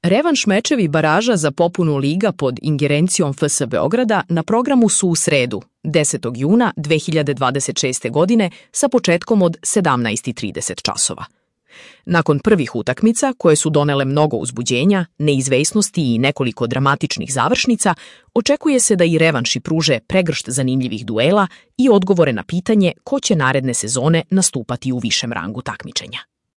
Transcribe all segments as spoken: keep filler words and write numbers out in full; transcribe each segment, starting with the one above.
Revanš mečevi baraža za popunu liga pod ingerencijom F S Beograda na programu su u sredu, desetog juna dve hiljade dvadeset šeste. godine sa početkom od sedamnaest i trideset časova. Nakon prvih utakmica, koje su donele mnogo uzbuđenja, neizvesnosti i nekoliko dramatičnih završnica, očekuje se da i revanši pruže pregršt zanimljivih duela i odgovore na pitanje ko će naredne sezone nastupati u višem rangu takmičenja.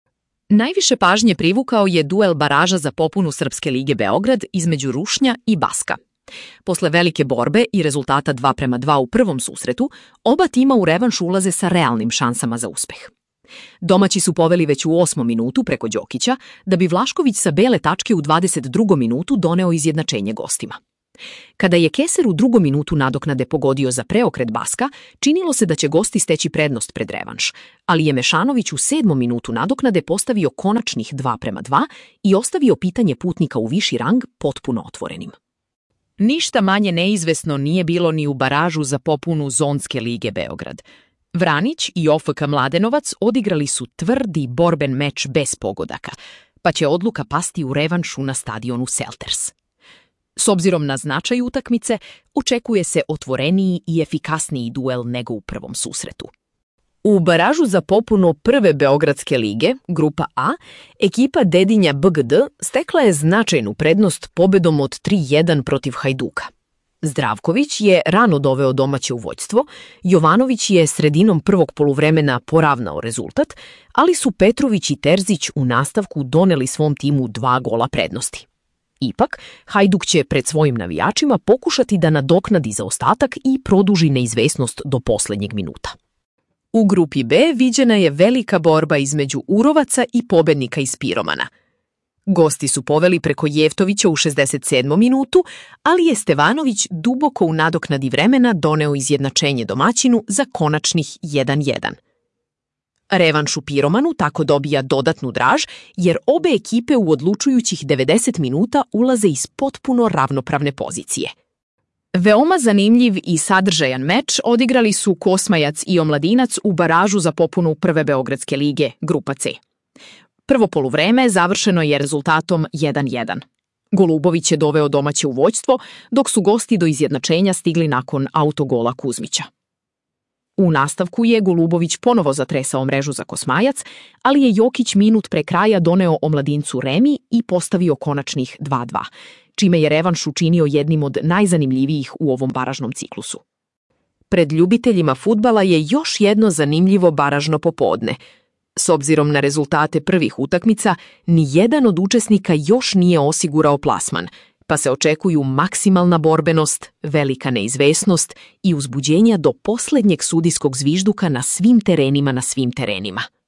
Najviše pažnje privukao je duel baraža za popunu Srpske lige Beograd između Rušnja i Baska. Posle velike borbe i rezultata dva prema dva u prvom susretu, oba tima u revanš ulaze sa realnim šansama za uspeh. Domaći su poveli već u osmom minutu preko Đokića, da bi Vlašković sa bele tačke u dvadeset drugom minutu doneo izjednačenje gostima. Kada je Keser u drugom minutu nadoknade pogodio za preokret Baska, činilo se da će gosti steći prednost pred revanš, ali je Mešanović u sedmom minutu nadoknade postavio konačnih dva prema dva i ostavio pitanje putnika u viši rang potpuno otvorenim. Ništa manje neizvesno nije bilo ni u baražu za popunu Zonske lige Beograd. Vranić i O F K Mladenovac odigrali su tvrdi borben meč bez pogodaka, pa će odluka pasti u revanšu na stadionu Selters. S obzirom na značaj utakmice, očekuje se otvoreniji i efikasniji duel nego u prvom susretu. U baražu za popunu prve Beogradske lige, grupa A, ekipa Dedinja B G D stekla je značajnu prednost pobedom od tri jedan protiv Hajduka. Zdravković je rano doveo domaće u vođstvo, Jovanović je sredinom prvog poluvremena poravnao rezultat, ali su Petrović i Terzić u nastavku doneli svom timu dva gola prednosti. Ipak, Hajduk će pred svojim navijačima pokušati da nadoknadi zaostatak i produži neizvesnost do poslednjeg minuta. U grupi B viđena je velika borba između Urovaca i pobednika iz Piromana. Gosti su poveli preko Jeftovića u šezdeset sedmom minutu, ali je Stevanović duboko u nadoknadi vremena doneo izjednačenje domaćinu za konačnih jedan jedan. Revanš u Piromanu tako dobija dodatnu draž, jer obe ekipe u odlučujućih devedeset minuta ulaze iz potpuno ravnopravne pozicije. Veoma zanimljiv i sadržajan meč odigrali su Kosmajac i Omladinac u baražu za popunu prve Beogradske lige, grupa C. Prvo poluvreme završeno je rezultatom jedan jedan. Golubović je doveo domaće u vođstvo, dok su gosti do izjednačenja stigli nakon autogola Kuzmića. U nastavku je Golubović ponovo zatresao mrežu za Kosmajac, ali je Jokić minut pre kraja doneo Omladincu remi i postavio konačnih dva dva, čime je revanš učinio jednim od najzanimljivijih u ovom baražnom ciklusu. Pred ljubiteljima fudbala je još jedno zanimljivo baražno popodne. S obzirom na rezultate prvih utakmica, ni jedan od učesnika još nije osigurao plasman, pa se očekuju maksimalna borbenost, velika neizvesnost i uzbuđenja do poslednjeg sudijskog zvižduka na svim terenima na svim terenima.